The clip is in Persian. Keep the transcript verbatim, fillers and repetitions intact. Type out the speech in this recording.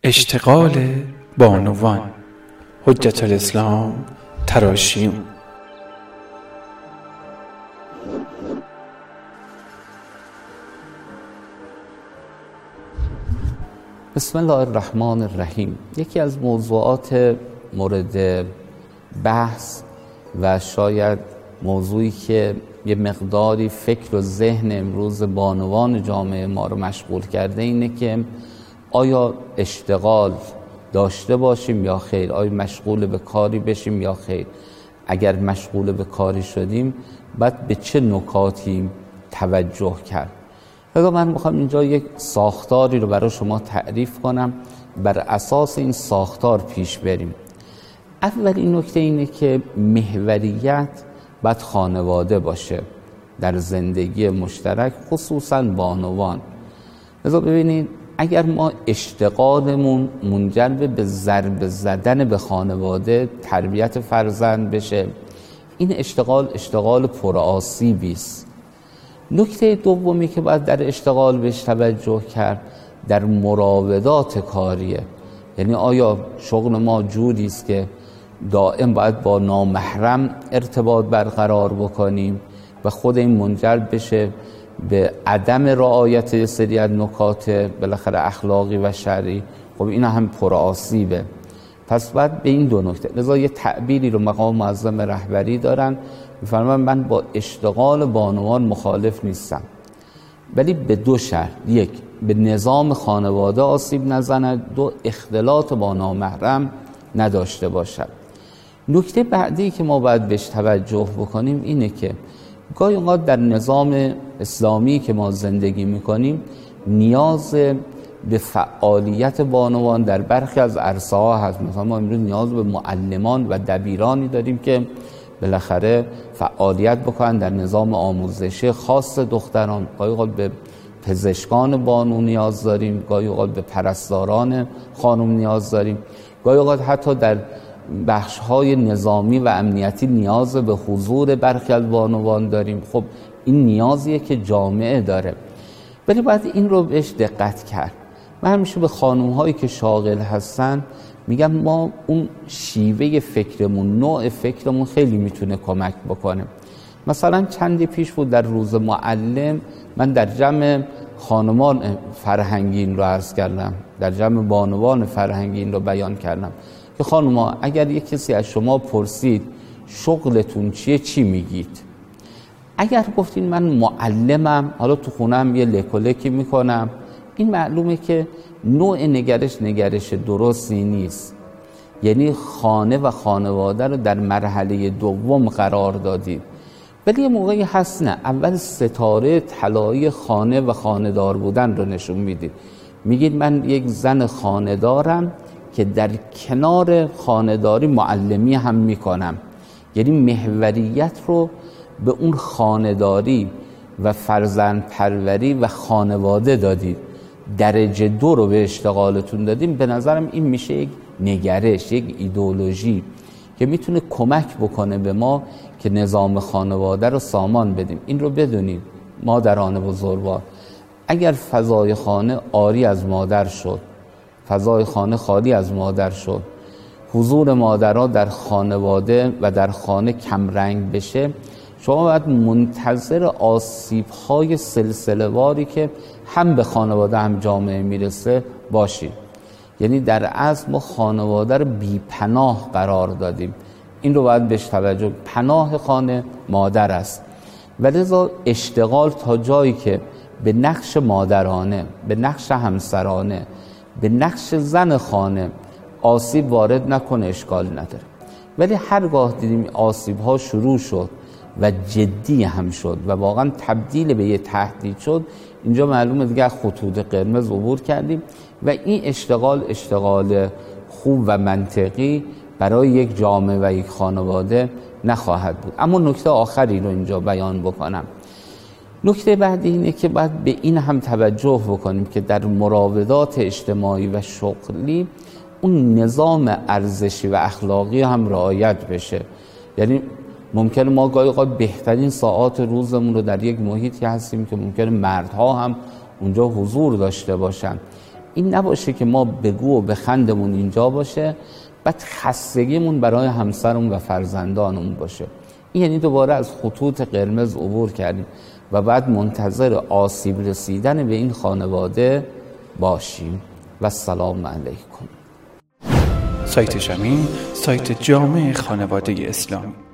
اشتغال بانوان، حجت الاسلام تراشیون. بسم الله الرحمن الرحیم. یکی از موضوعات مورد بحث و شاید موضوعی که یه مقداری فکر و ذهن امروز بانوان جامعه ما رو مشغول کرده اینه که آیا اشتغال داشته باشیم یا خیر؟ آیا مشغول به کاری بشیم یا خیر؟ اگر مشغول به کاری شدیم باید به چه نکاتی توجه کرد؟ حالا من میخوام اینجا یک ساختاری رو برای شما تعریف کنم، بر اساس این ساختار پیش بریم. اولین نکته اینه که محوریت باید خانواده باشه در زندگی مشترک، خصوصا بانوان. لذا ببینید اگر ما اشتغالمون منجر به ضرب زدن به خانواده، تربیت فرزند بشه، این اشتغال اشتغال پرآسیبی است. نکته دومی که باید در اشتغال بهش توجه کرد در مراودات کاریه. یعنی آیا شغل ما جوری است که دائم باید با نامحرم ارتباط برقرار بکنیم و خود این منجر بشه به عدم رعایت سری از نکات بالاخره اخلاقی و شرعی؟ خب این هم پرآسیبه. پس باید به این دو نکته، لذا یه تعبیری رو مقام معظم رهبری دارن، می‌فرمایند من با اشتغال بانوان مخالف نیستم، ولی به دو شرط: یک، به نظام خانواده آسیب نزند، دو، اختلاط با نامحرم نداشته باشد. نکته بعدی که ما باید بهش توجه بکنیم اینه که گاهی اوقات در نظام اسلامی که ما زندگی میکنیم نیاز به فعالیت بانوان در برخی از عرصه ها هست. مثلا ما امروز نیاز به معلمان و دبیرانی داریم که بالاخره فعالیت بکنن در نظام آموزشی خاص دختران. گاهی اوقات به پزشکان بانو نیاز داریم، گاهی اوقات به پرستاران خانم نیاز داریم، گاهی اوقات حتی در بخش‌های نظامی و امنیتی نیاز به حضور برخی از بانوان داریم. خب این نیازیه که جامعه داره، ولی باید این رو بهش دقت کرد. من همیشه به خانوم‌هایی که شاغل هستن میگم ما اون شیوه فکرمون، نوع فکرمون خیلی میتونه کمک بکنه. مثلا چندی پیش بود در روز معلم من در جمع خانمان فرهنگین رو عرض کردم، در جمع بانوان فرهنگین رو بیان کردم که خانوما اگر یک کسی از شما پرسید شغلتون چیه چی میگید؟ اگر گفتین من معلمم، حالا تو خونم یه لکولکی میکنم، این معلومه که نوع نگرش نگرش درستی نیست. یعنی خانه و خانواده رو در مرحله دوم قرار دادید. ولی یه موقعی هست نه، اول ستاره طلایی خانه و خانه‌دار بودن رو نشون میدید. میگید من یک زن خانه‌دارم که در کنار خانه‌داری معلمی هم میکنم. یعنی محوریت رو به اون خانه‌داری و فرزند پروری و خانواده دادید، درجه دو رو به اشتغالتون دادیم. به نظرم این میشه یک نگرش، یک ایدئولوژی که میتونه کمک بکنه به ما که نظام خانواده رو سامان بدیم. این رو بدونید مادران بزرگوار، اگر فضای خانه عاری از مادر شد، فضای خانه خالی از مادر شد، حضور مادرها در خانواده و در خانه کمرنگ بشه، شما باید منتظر آسیب‌های سلسله‌واری که هم به خانواده هم جامعه میرسه باشید. یعنی در اصل ما خانواده رو بی پناه قرار دادیم. این رو باید بهش توجه. پناه خانه مادر است، ولذا اشتغال تا جایی که به نقش مادرانه، به نقش همسرانه، به نقش زن خانه آسیب وارد نکنه اشکال نداره. ولی هرگاه دیدیم آسیب ها شروع شد و جدی هم شد و واقعا تبدیل به یه تهدید شد، اینجا معلومه دیگه خطوط قرمز عبور کردیم و این اشتغال اشتغال خوب و منطقی برای یک جامعه و یک خانواده نخواهد بود. اما نکته آخری رو اینجا بیان بکنم. نکته بعدی اینه که باید به این هم توجه بکنیم که در مراودات اجتماعی و شغلی اون نظام ارزشی و اخلاقی هم رعایت بشه. یعنی ممکنه ما گاهی اوقات بهترین ساعات روزمون رو در یک محیطی هستیم که ممکنه مردها هم اونجا حضور داشته باشن. این نباشه که ما بگو و بخندمون اینجا باشه بعد خستگیمون برای همسرمون و فرزندانمون باشه. این یعنی دوباره از خطوط قرمز عبور کردیم و بعد منتظر آسیب رسیدن به این خانواده باشیم. و السلام علیکم. سایت شمیم، سایت جامع خانواده اسلامی.